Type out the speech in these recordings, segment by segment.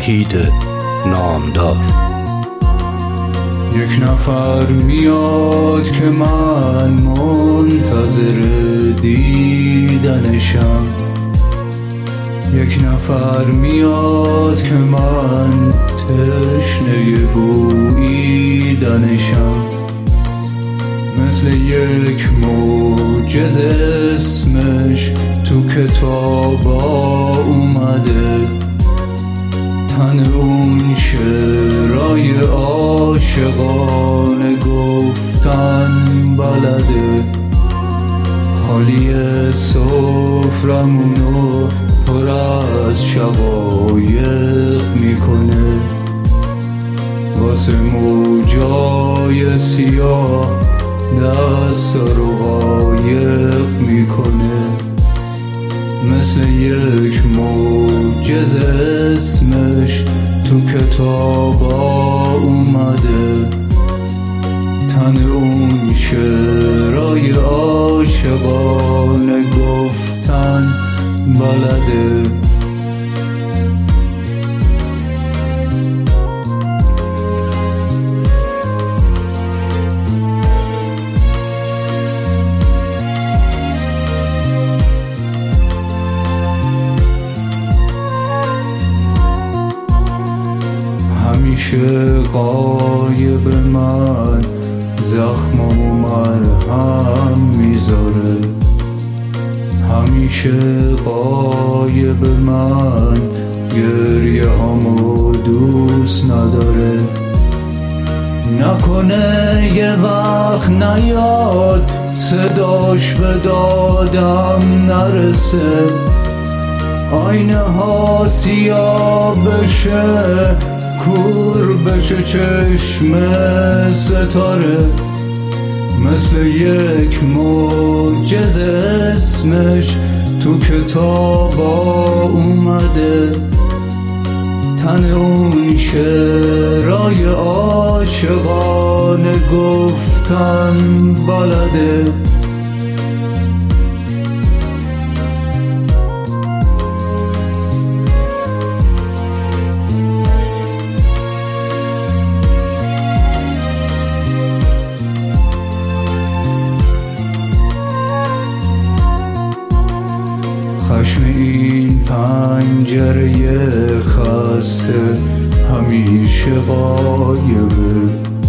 وحید نامدار. یک نفر میاد که من منتظر دیدنشم، یک نفر میاد که من تشنه بوییدنشم. مثل یک معجزه اسمش تو کتابا اومده، تن اون شعرای عاشقانه گفتن بلده. خالی سفرمونو پر از شقایق میکنه، واسه موجای سیاه دست رو قایق میکنه. مثل یک معجزه اسمش تو کتابا اومده، تن اون شعرای عاشقانه گفتن بلده. همیشه قایب من زخمامو مرهم میذاره، همیشه قایب من گریه هامو دوست نداره. نکنه یه وقت نیاد صداش به دادم نرسه، آینه ها سیاه بشه، کور بشه چشم ستاره. مثل یک معجزه اسمش تو کتابا اومده، تن اون شعرای عاشقانه گفتن بلده. خشم این پنجره خسته همیشه غایبه،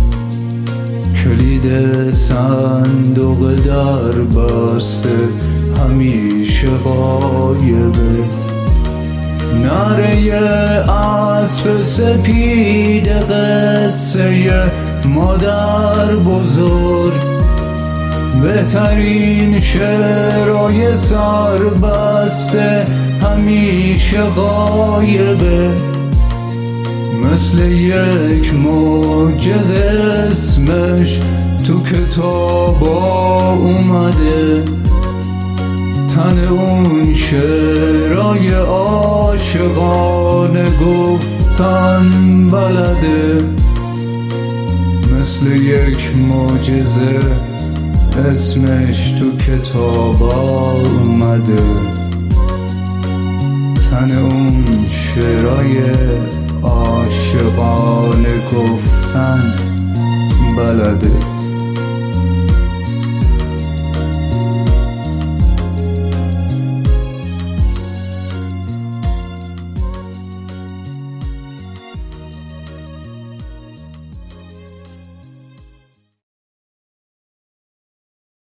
کلید صندوق در بسته همیشه غایبه. نره اسب سپید قصه مادر بزرگ، بهترین شعرهای سربسته همیشه غایبه. مثل یک معجزه اسمش تو کتابا اومده، تن اون شعرهای عاشقانه گفتن بلده. مثل یک معجزه اسمش تو کتابا اومده، تن اون شعرهای عاشقانه گفتن بلده.